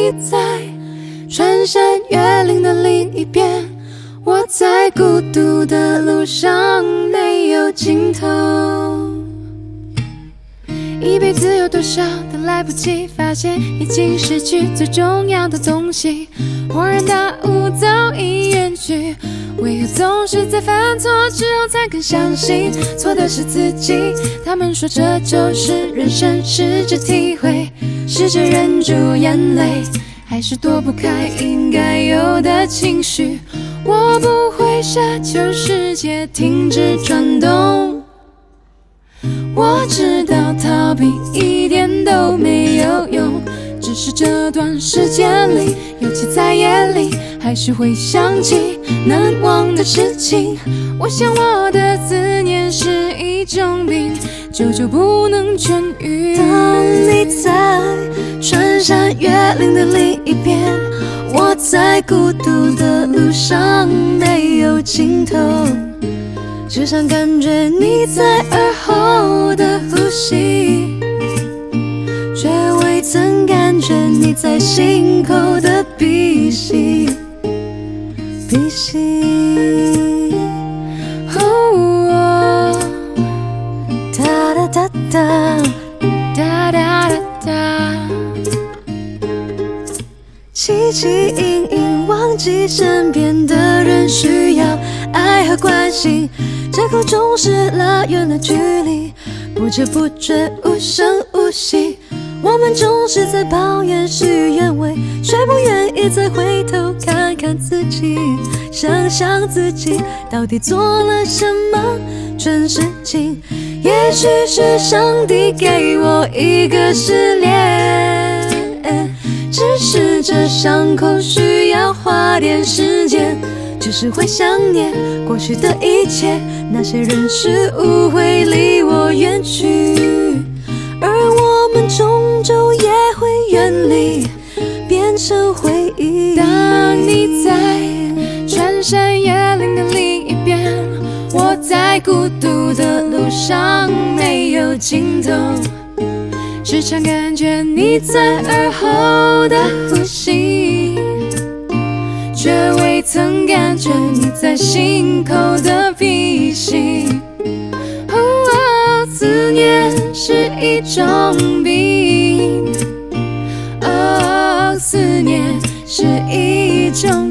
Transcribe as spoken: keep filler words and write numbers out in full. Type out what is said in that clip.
你在穿山越岭的另一边，我在孤独的路上没有尽头。一辈子有多少的来不及发现，已经失去最重要的东西，恍然大悟早已远去，为何总是在犯错之后才更相信错的是自己？他们说这就是人生，试着体会，试着忍住眼泪，还是躲不开应该有的情绪。我不会奢求世界停止转动，我知道逃避一点都没有用，只是这段时间里，尤其在夜里，还是会想起难忘的事情。我想我的思念是一种病，久久不能痊愈。当你在穿山越岭的另一边，我在孤独的路上没有尽头，只想感觉你在耳后的呼吸，却未曾感觉你在心口的鼻息，鼻息。哦，哒哒哒哒，哒哒哒哒，汲汲营营忘记身边的人需要爱和关心，借口总是拉远了距离，不知不觉无声无息。我们总是在抱怨事与愿违，却不愿意再回头看看自己，想想自己到底做了什么蠢事情。也许是上帝给我一个试炼，只是这伤口需要花点时间，只是会想念过去的一切，那些人事物会离我远去，而我们终究也会远离，变成回忆。当你在穿山越岭的另一边，我在孤独的路上没有尽头，时常感觉你在耳后的呼吸，却未曾感觉你在心口的鼻息。哦，思念是一种病，哦，思念是一种